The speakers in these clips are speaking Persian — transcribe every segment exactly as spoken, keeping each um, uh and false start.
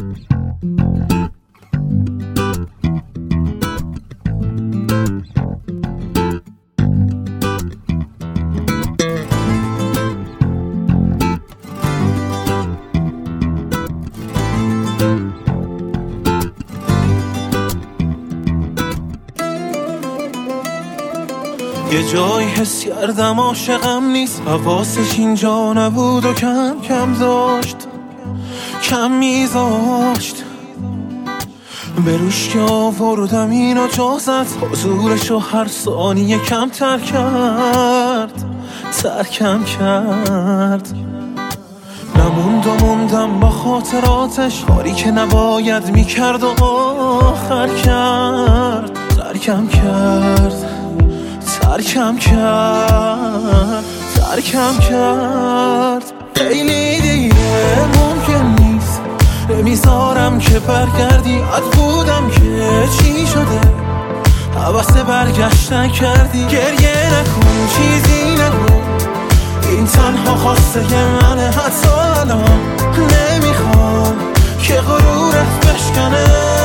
یه جایی حس کردم عاشقم نیست، حواسش اینجا نبود و کم کم داشت کم میذاشت. به روش که آوردم اینو جا زد، حضورشو هر ثانیه کمتر کرد ترکم کرد. نموند و موندم با خاطراتش، کاری که نباید میکرد و آخر کرد ترکم کرد ترکم کرد ترکم کرد. خیلی دیگه ممکن نیست، نمیذارم که برگردی. اد بودم که چی شده، حوث برگشتن کردی. گریه نکن چیزی نگو، این تنها خواسته منه. حتی الان نمیخوام که غرورت بشکنه.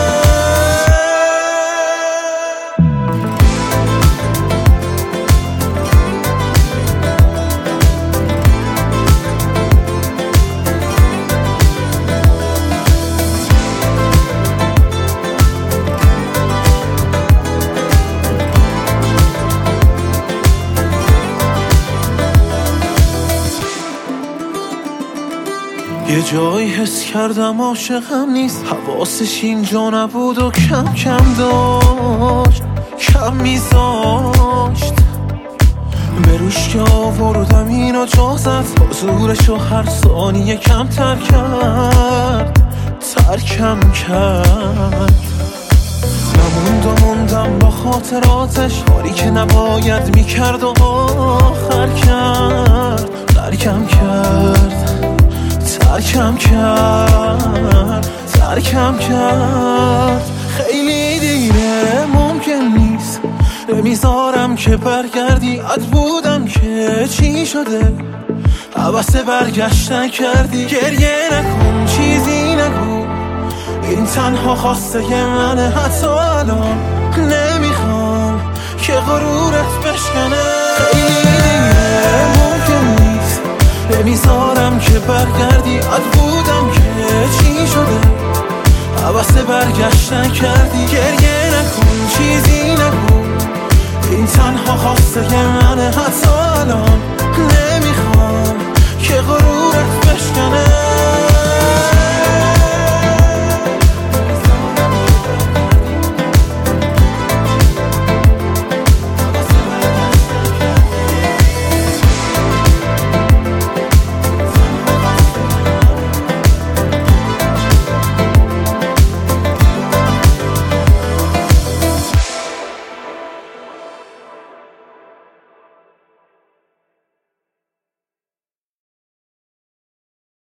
یه جایی حس کردم عاشقم نیست، حواسش اینجا نبود و کم کم داشت کم میذاشت. به روش که آوردم اینو جا زد، حضورشو هر ثانیه کمتر کرد ترکم کرد. نموند و موندم با خاطراتش، کاری که نباید میکرد و آخر کرد ترکم کرد ترکم کرد ترکم کرد. خیلی دیره ممکن نیست، نمیذارم که برگردی. اد بودم که چی شده، حوث برگشتن کردی. گریه نکن چیزی نگو، این تنها خواسته منه. حتی الان نمیخوام که غرورت بشکنه. خیلی دیره ممکن نیست، نمیذارم که برگردی. اد بودم که چی شده، حوث برگشتن کردی. گریه نکن چیزی نگو، این تنها خواسته منه. حتی